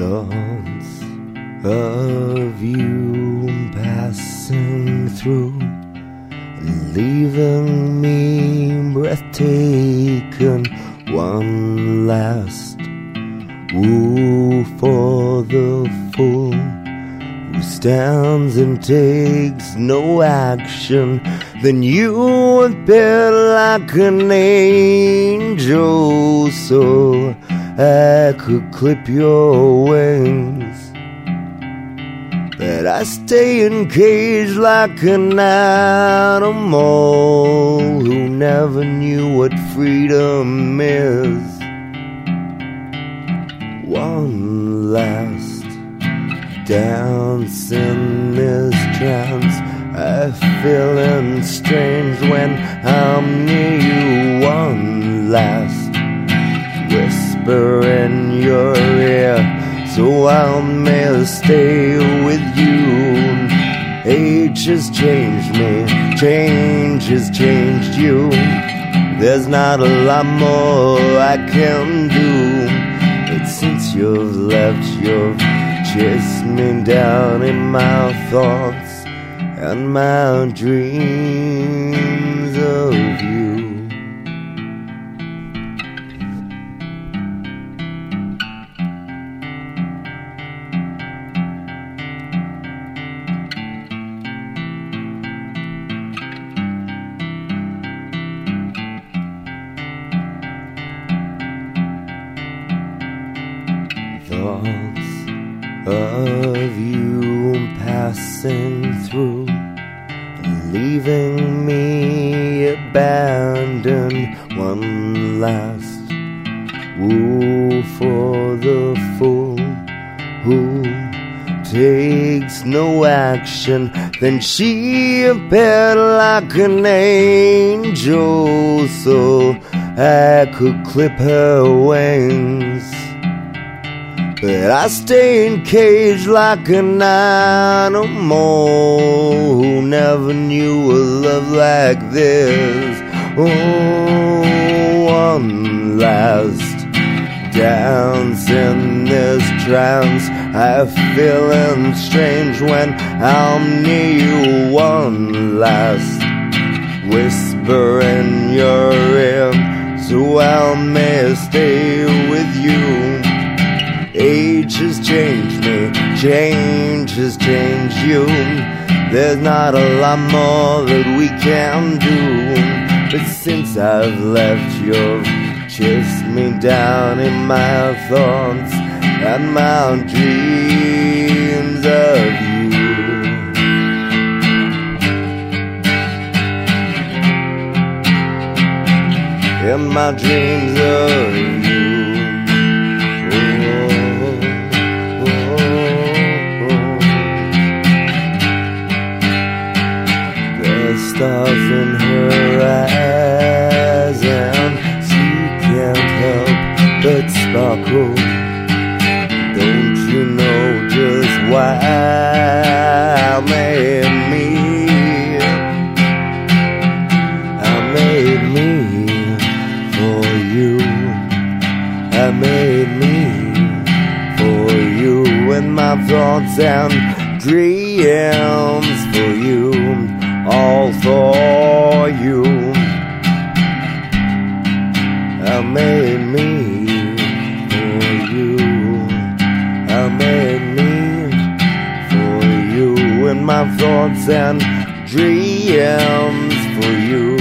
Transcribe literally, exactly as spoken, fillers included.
Thoughts of you passing through, leaving me breathtaking. One last woo for the fool who stands and takes no action. Then you appear like an angel, so I could clip your wings. But I stay encaged like an animal who never knew what freedom is. One last dance in this trance, I'm feeling strange when I'm near you. One last whisper in your ear, so I may stay with you. Age has changed me, change has changed you. There's not a lot more I can do, but since you've left, you've chased me down in my thoughts and my dreams of you. Thoughts of you passing through, leaving me abandoned. One last woo for the fool who takes no action. Then she appeared like an angel, so I could clip her wings. But I stay encaged like an animal who never knew a love like this. Oh, one last dance in this trance, I'm feeling strange when I'm near you. One last whisper in your ear, so I may stay with you. Age has changed me, change has changed you. There's not a lot more that we can do, but since I've left, you've chased me down in my thoughts and my dreams of you. In my dreams of you. Stars in her eyes, and she can't help but sparkle. Don't you know just why I made me? I made me for you. I made me for you, and my thoughts and dreams for you. All for you. I made me for you. I made me for you, and my thoughts and dreams for you.